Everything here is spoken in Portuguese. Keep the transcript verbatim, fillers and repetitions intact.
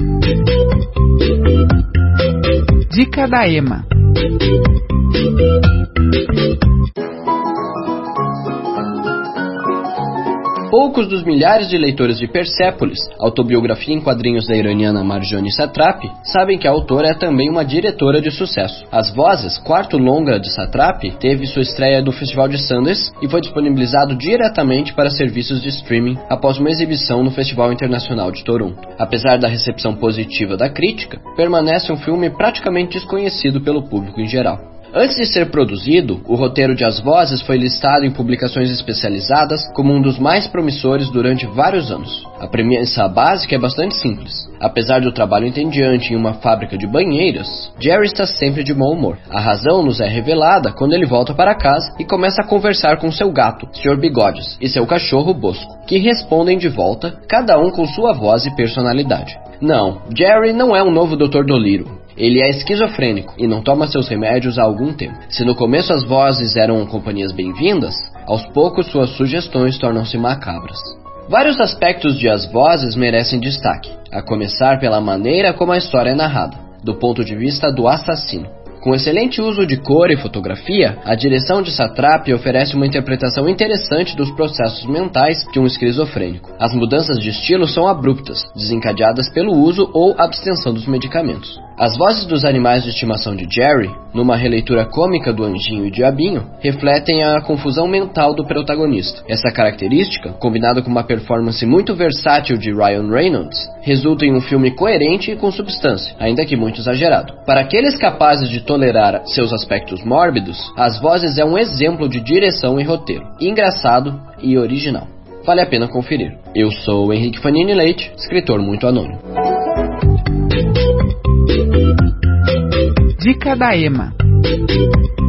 Dica da Ema. Poucos dos milhares de leitores de Persépolis, autobiografia em quadrinhos da iraniana Marjane Satrapi, sabem que a autora é também uma diretora de sucesso. As Vozes, quarto longa de Satrapi, teve sua estreia do Festival de Sundance e foi disponibilizado diretamente para serviços de streaming após uma exibição no Festival Internacional de Toronto. Apesar da recepção positiva da crítica, permanece um filme praticamente desconhecido pelo público em geral. Antes de ser produzido, o roteiro de As Vozes foi listado em publicações especializadas como um dos mais promissores durante vários anos. A premissa básica é bastante simples. Apesar do trabalho entediante em uma fábrica de banheiras, Jerry está sempre de bom humor. A razão nos é revelada quando ele volta para casa e começa a conversar com seu gato, senhor Bigodes, e seu cachorro Bosco, que respondem de volta, cada um com sua voz e personalidade. Não, Jerry não é um novo doutor Dolittle. Ele é esquizofrênico e não toma seus remédios há algum tempo. Se no começo as vozes eram companhias bem-vindas, aos poucos suas sugestões tornam-se macabras. Vários aspectos de As Vozes merecem destaque, a começar pela maneira como a história é narrada, do ponto de vista do assassino. Com excelente uso de cor e fotografia, a direção de Satrapi oferece uma interpretação interessante dos processos mentais de um esquizofrênico. As mudanças de estilo são abruptas, desencadeadas pelo uso ou abstenção dos medicamentos. As vozes dos animais de estimação de Jerry, numa releitura cômica do Anjinho e Diabinho, refletem a confusão mental do protagonista. Essa característica, combinada com uma performance muito versátil de Ryan Reynolds, resulta em um filme coerente e com substância, ainda que muito exagerado. Para aqueles capazes de tolerar seus aspectos mórbidos, As Vozes é um exemplo de direção e roteiro, engraçado e original. Vale a pena conferir. Eu sou Henrique Fanini Leite, escritor muito anônimo. Dica da Ema.